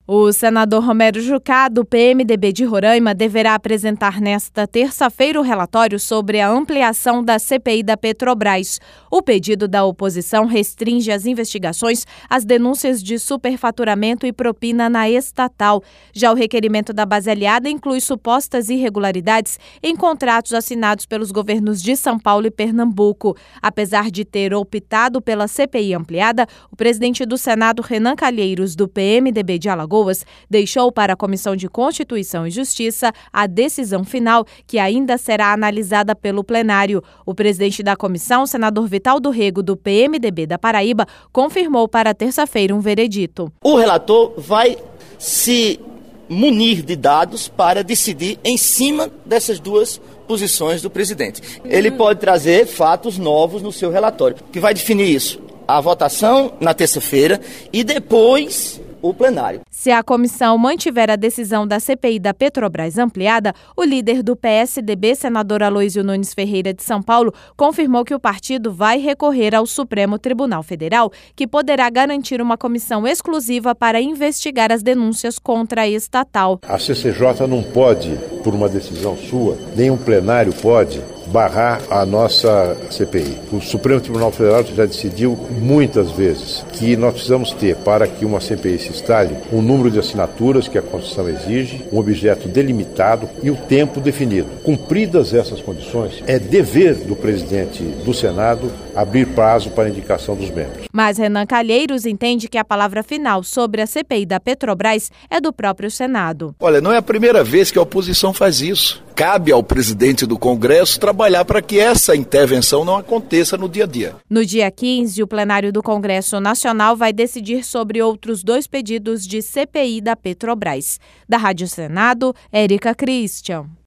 O senador Romero Jucá, do PMDB de Roraima, deverá apresentar nesta terça-feira o relatório sobre a ampliação da CPI da Petrobras. O pedido da oposição restringe as investigações às denúncias de superfaturamento e propina na estatal. Já o requerimento da base aliada inclui supostas irregularidades em contratos assinados pelos governos de São Paulo e Pernambuco. Apesar de ter optado pela CPI ampliada, o presidente do Senado, Renan Calheiros, do PMDB de Alagoas, deixou para a Comissão de Constituição e Justiça a decisão final, que ainda será analisada pelo plenário. O presidente da comissão, senador Vital do Rego, do PMDB da Paraíba, confirmou para terça-feira um veredito. O relator vai se munir de dados para decidir em cima dessas duas posições do presidente. Ele pode trazer fatos novos no seu relatório. O que vai definir isso? A votação na terça-feira e depois o plenário. Se a comissão mantiver a decisão da CPI da Petrobras ampliada, o líder do PSDB, senador Aloísio Nunes Ferreira de São Paulo, confirmou que o partido vai recorrer ao Supremo Tribunal Federal, que poderá garantir uma comissão exclusiva para investigar as denúncias contra a estatal. A CCJ não pode, por uma decisão sua, nem um plenário pode barrar a nossa CPI. O Supremo Tribunal Federal já decidiu muitas vezes que nós precisamos ter, para que uma CPI se instale, um número de assinaturas que a Constituição exige, um objeto delimitado e o tempo definido. Cumpridas essas condições, é dever do presidente do Senado abrir prazo para a indicação dos membros. Mas Renan Calheiros entende que a palavra final sobre a CPI da Petrobras é do próprio Senado. Olha, não é a primeira vez que a oposição faz isso. Cabe ao presidente do Congresso trabalhar para que essa intervenção não aconteça no dia a dia. No dia 15, o plenário do Congresso Nacional vai decidir sobre outros 2 pedidos de CPI da Petrobras. Da Rádio Senado, Érica Christian.